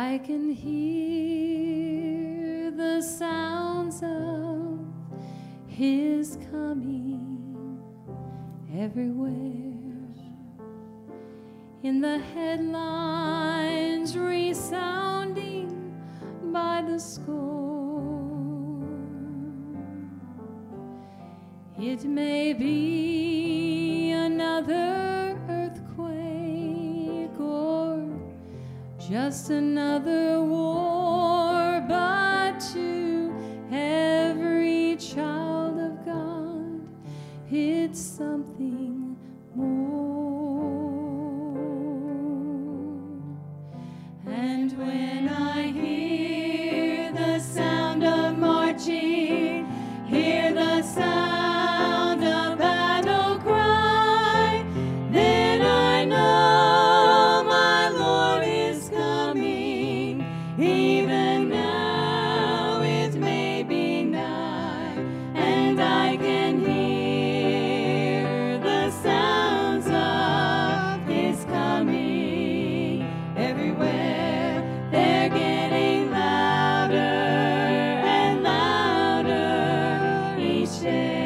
I can hear the sounds of his coming everywhere. In the headlines resounding by the score. It may be another earthquake or just another war, but to every child of God, it's something more. And when I hear the sound of marching, hear the sound of battle cry, then I know my Lord is coming. Even now it may be nigh, and I can hear the sounds of his coming everywhere. They're getting louder and louder each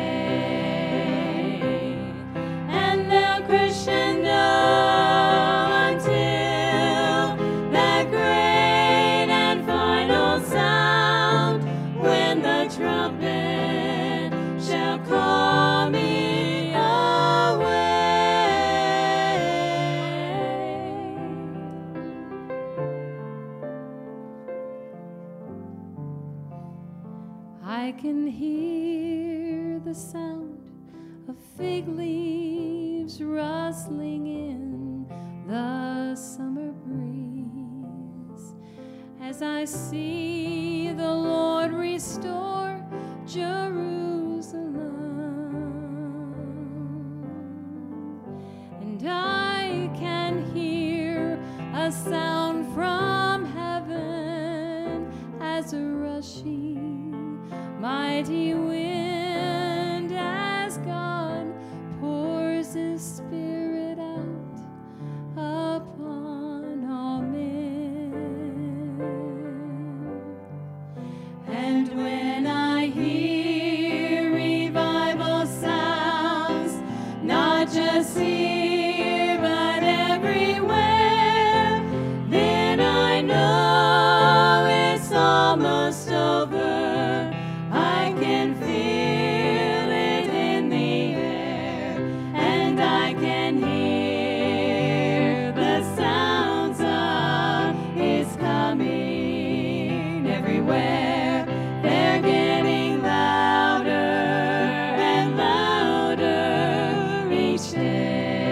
day, and they'll crescendo until that great and final sound, when the trumpet shall call me away. I can hear the sound of fig leaves rustling in the summer breeze, as I see the Lord restore Jerusalem. And I can hear a sound from heaven as a rushing mighty wind, as God pours his Spirit out upon all men. And when I hear revival sounds, not just here but everywhere, then I know it's almost over. I can feel it in the air, and I can hear the sounds of his coming everywhere. They're getting louder and louder each day.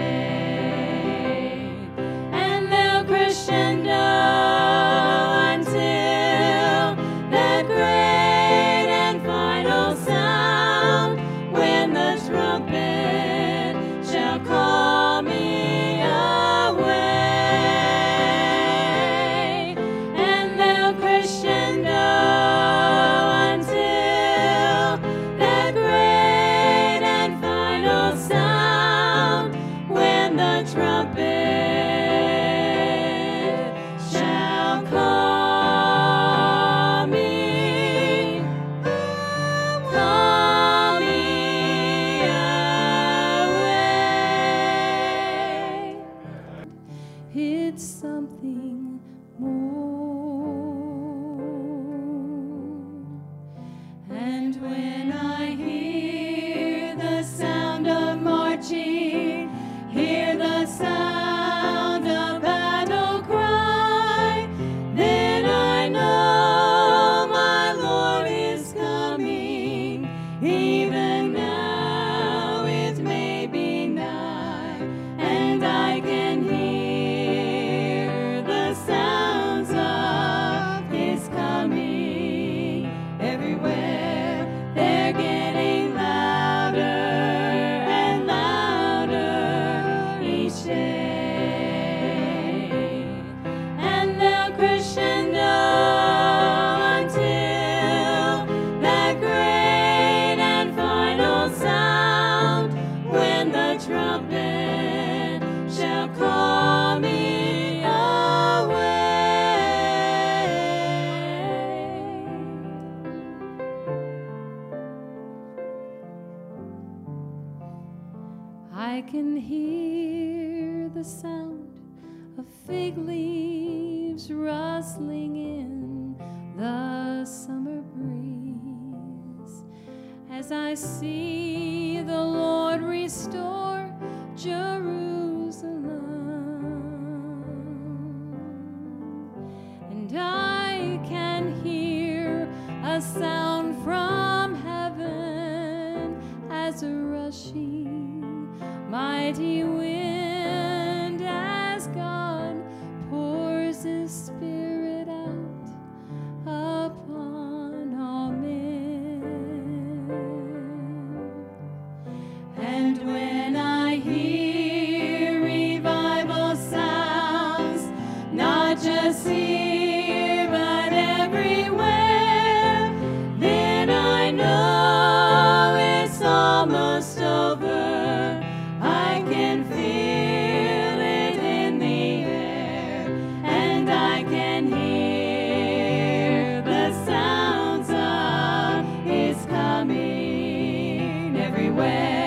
I can hear the sound of fig leaves rustling in the summer breeze, as I see the Lord restore Jerusalem. And I can hear a sound from heaven as a rushing mighty wind, as God pours His Spirit out upon all men. And when I hear revival sounds, not just here but everywhere, then I know it's almost over. I can feel it in the air, and I can hear the sounds of His coming everywhere.